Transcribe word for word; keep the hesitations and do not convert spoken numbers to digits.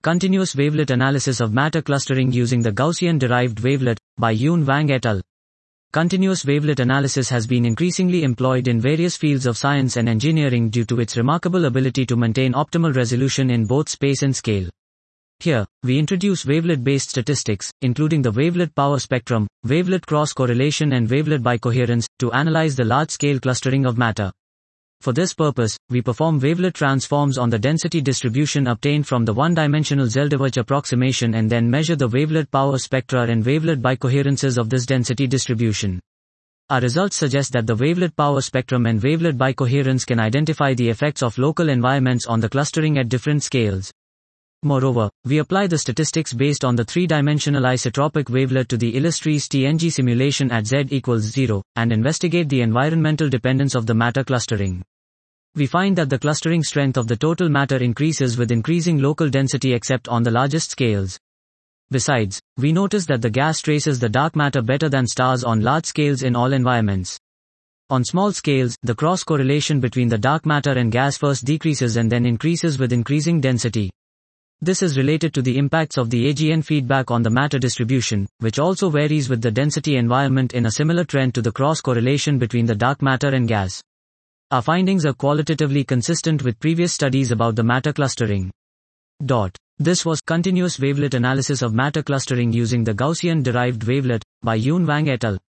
Continuous Wavelet Analysis of Matter Clustering Using the Gaussian-Derived Wavelet, by Yun Wang et al. Continuous wavelet analysis has been increasingly employed in various fields of science and engineering due to its remarkable ability to maintain optimal resolution in both space and scale. Here, we introduce wavelet-based statistics, including the wavelet power spectrum, wavelet cross-correlation and wavelet bicoherence, to analyze the large-scale clustering of matter. For this purpose, we perform wavelet transforms on the density distribution obtained from the one-dimensional Zeldovich approximation and then measure the wavelet power spectra and wavelet bicoherences of this density distribution. Our results suggest that the wavelet power spectrum and wavelet bicoherence can identify the effects of local environments on the clustering at different scales. Moreover, we apply the statistics based on the three-dimensional isotropic wavelet to the Illustris T N G simulation at z equals zero, and investigate the environmental dependence of the matter clustering. We find that the clustering strength of the total matter increases with increasing local density except on the largest scales. Besides, we notice that the gas traces the dark matter better than stars on large scales in all environments. On small scales, the cross-correlation between the dark matter and gas first decreases and then increases with increasing density. This is related to the impacts of the A G N feedback on the matter distribution, which also varies with the density environment in a similar trend to the cross-correlation between the dark matter and gas. Our findings are qualitatively consistent with previous studies about the matter clustering. Dot. This was Continuous Wavelet Analysis of Matter Clustering Using the Gaussian-Derived Wavelet, by Yun Wang et al.